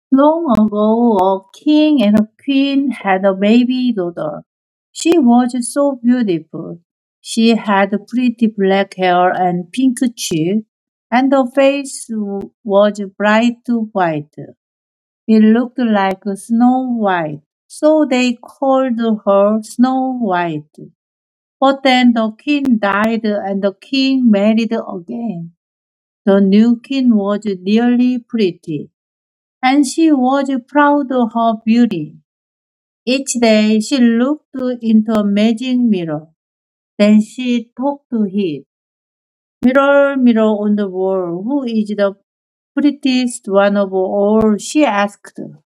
Long ago, a king and a queen had a baby daughter. She was so beautiful. She had pretty black hair and pink cheeks, and her face was bright white. It looked like Snow White, so they called her Snow White. But then the king died and the king married again. The new queen was really pretty, and she was proud of her beauty. Each day she looked into a magic mirror. Then she talked to it. Mirror, mirror on the wall, who is the prettiest one of all? She asked.